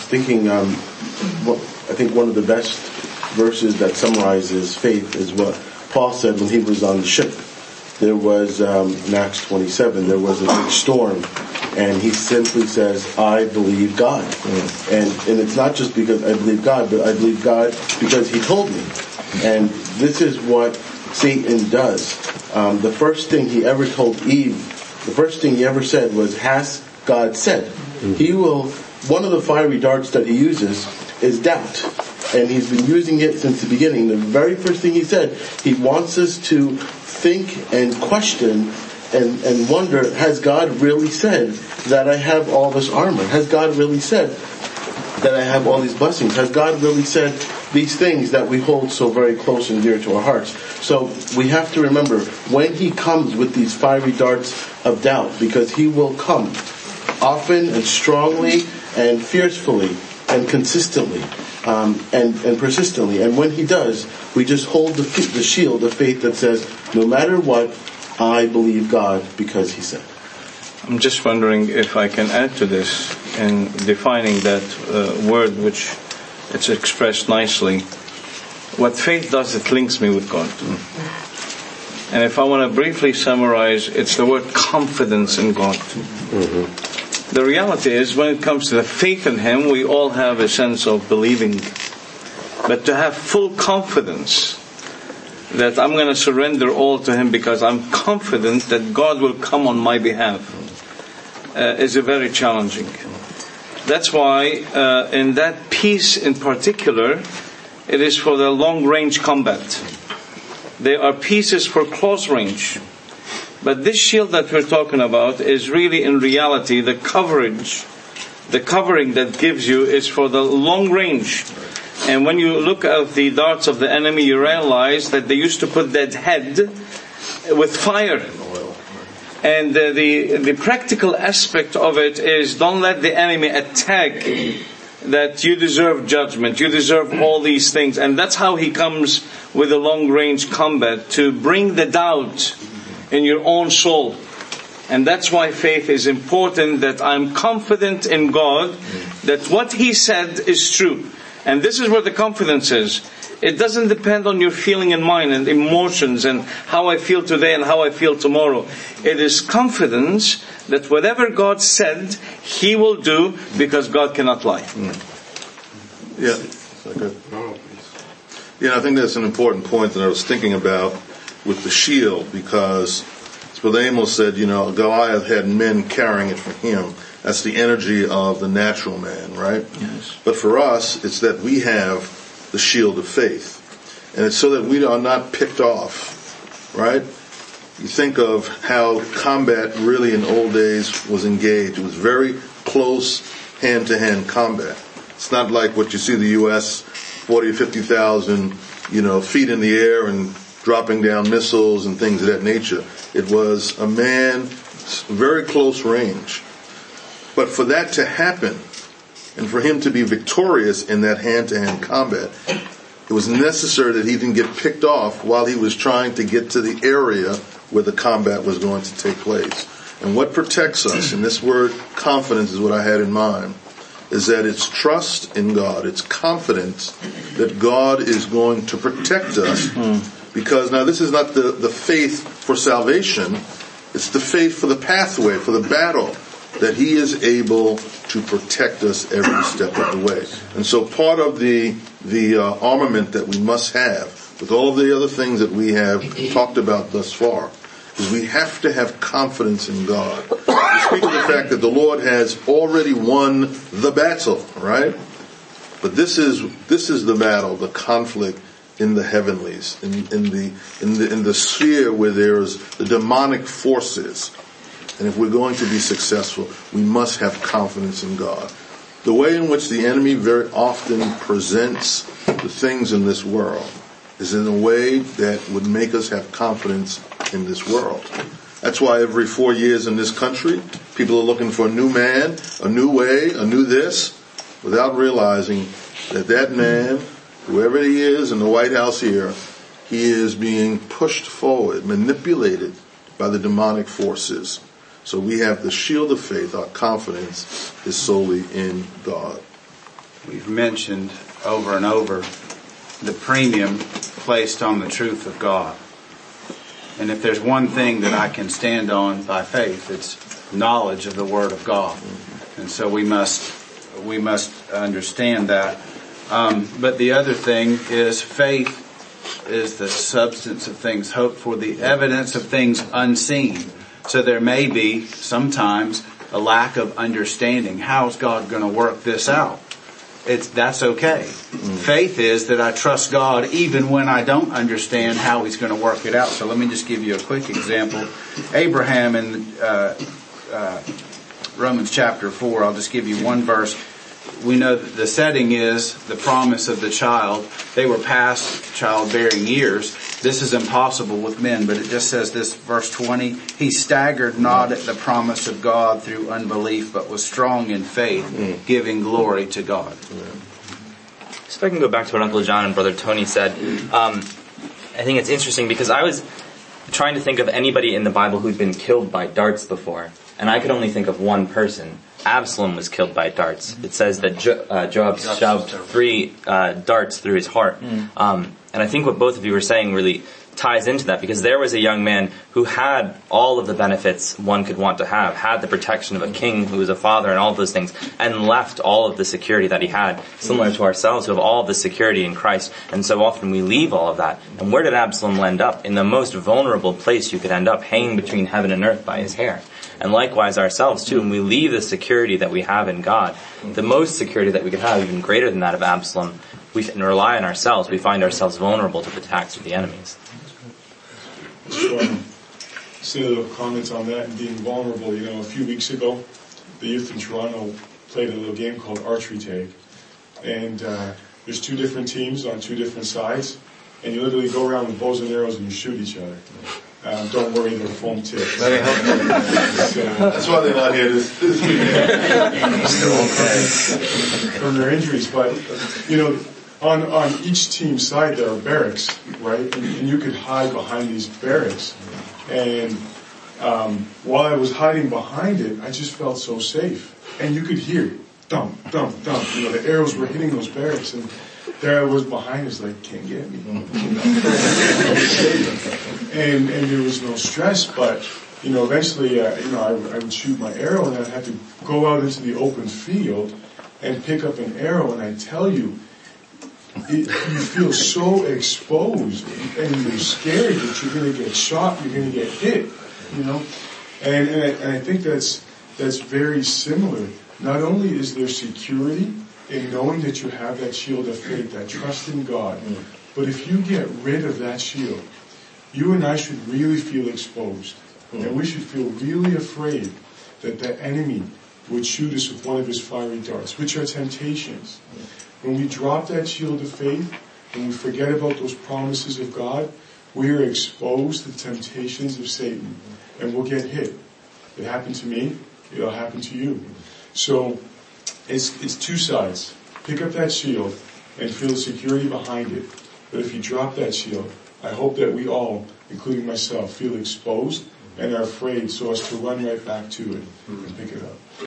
thinking, I think one of the best verses that summarizes faith is what Paul said when he was on the ship. There was, in Acts 27, there was a big storm, and he simply says, I believe God. And it's not just because I believe God, but I believe God because he told me. And this is what Satan does. The first thing he ever told Eve, the first thing he ever said was, has God said? One of the fiery darts that he uses is doubt. And he's been using it since the beginning. The very first thing he said, he wants us to think and question and wonder, has God really said that I have all this armor? Has God really said that I have all these blessings? Has God really said these things that we hold so very close and dear to our hearts? So we have to remember, when he comes with these fiery darts of doubt, because he will come often and strongly and fiercely and consistently and persistently. And when he does, we just hold the shield of faith that says, no matter what, I believe God because he said. I'm just wondering if I can add to this in defining that word, which it's expressed nicely. What faith does, it links me with God. And if I want to briefly summarize, it's the word confidence in God. The reality is, when it comes to the faith in him, we all have a sense of believing. But to have full confidence that I'm going to surrender all to him because I'm confident that God will come on my behalf is a very challenging. That's why in that piece in particular, it is for the long range combat. There are pieces for close range. But this shield that we're talking about is really in reality the covering that gives you is for the long range. And when you look at the darts of the enemy, you realize that they used to put that head with fire. And the practical aspect of it is, don't let the enemy attack that you deserve judgment, you deserve all these things. And that's how he comes with a long range combat, to bring the doubt in your own soul. And that's why faith is important, that I'm confident in God that what he said is true. And this is where the confidence is. It doesn't depend on your feeling in mind and emotions and how I feel today and how I feel tomorrow. It is confidence that whatever God said, he will do, because God cannot lie. Yeah. Yeah, I think that's an important point that I was thinking about with the shield, because as Brother Amos said, Goliath had men carrying it for him. That's the energy of the natural man, right? Yes. But for us, it's that we have the shield of faith. And it's so that we are not picked off, right? You think of how combat really in old days was engaged. It was very close hand-to-hand combat. It's not like what you see the U.S., 40 or 50,000, feet in the air and dropping down missiles and things of that nature. It was a man, very close range. But for that to happen, and for him to be victorious in that hand-to-hand combat, it was necessary that he didn't get picked off while he was trying to get to the area where the combat was going to take place. And what protects us, and this word confidence is what I had in mind, is that it's trust in God. It's confidence that God is going to protect us. Because now this is not the faith for salvation. It's the faith for the pathway, for the battle, that he is able to protect us every step of the way. And so part of the armament that we must have, with all of the other things that we have talked about thus far, is we have to have confidence in God. We speak of the fact that the Lord has already won the battle, right? But this is the battle, the conflict in the heavenlies, in the sphere where there's the demonic forces. And if we're going to be successful, we must have confidence in God. The way in which the enemy very often presents the things in this world is in a way that would make us have confidence in this world. That's why every 4 years in this country, people are looking for a new man, a new way, a new this, without realizing that man, whoever he is in the White House here, he is being pushed forward, manipulated by the demonic forces. So we have the shield of faith. Our confidence is solely in God. we've mentioned over and over the premium placed on the truth of God. And if there's one thing that I can stand on by faith, it's knowledge of the Word of God. And so we must understand that. But the other thing is faith is the substance of things hoped for, the evidence of things unseen. So there may be sometimes a lack of understanding. How is God going to work this out? That's okay. Faith is that I trust God even when I don't understand how He's going to work it out. So let me just give you a quick example. Abraham in Romans chapter 4, I'll just give you one verse. We know that the setting is the promise of the child. They were past childbearing years. This is impossible with men, but it just says this, verse 20, he staggered not at the promise of God through unbelief, but was strong in faith, giving glory to God. So if I can go back to what Uncle John and Brother Tony said, I think it's interesting because I was trying to think of anybody in the Bible who'd been killed by darts before, and I could only think of one person. Absalom was killed by darts. It says that Joab shoved 3 darts through his heart. And I think what both of you were saying really ties into that, because there was a young man who had all of the benefits one could want to have, had the protection of a king who was a father and all of those things, and left all of the security that he had, similar to ourselves who have all of the security in Christ. And so often we leave all of that. And where did Absalom end up? In the most vulnerable place you could end up, hanging between heaven and earth by his hair. And likewise ourselves too, when we leave the security that we have in God, the most security that we could have, even greater than that of Absalom, we can rely on ourselves. We find ourselves vulnerable to the attacks of the enemies. Say a little comment on that and being vulnerable. A few weeks ago, the youth in Toronto played a little game called archery tag. And there's 2 different teams on 2 different sides. And you literally go around with bows and arrows and you shoot each other. Don't worry, they're foam tips. That's why they're not here this week. From their injuries. But, on each team's side there are barracks, right? And you could hide behind these barracks. And while I was hiding behind it, I just felt so safe. And you could hear thump, thump, thump. The arrows were hitting those barracks. And there I was behind us, like, can't get me. And there was no stress, but, eventually, I would shoot my arrow and I'd have to go out into the open field and pick up an arrow. And I tell you, you feel so exposed and you're scared that you're going to get shot, you're going to get hit, And I think that's very similar. Not only is there security in knowing that you have that shield of faith, that trust in God, but if you get rid of that shield, you and I should really feel exposed. And we should feel really afraid that the enemy would shoot us with one of his fiery darts, which are temptations. When we drop that shield of faith, and we forget about those promises of God, we are exposed to the temptations of Satan, and we'll get hit. It happened to me, it'll happen to you. So, it's 2 sides. Pick up that shield and feel the security behind it. But if you drop that shield, I hope that we all, including myself, feel exposed and are afraid so as to run right back to it and pick it up.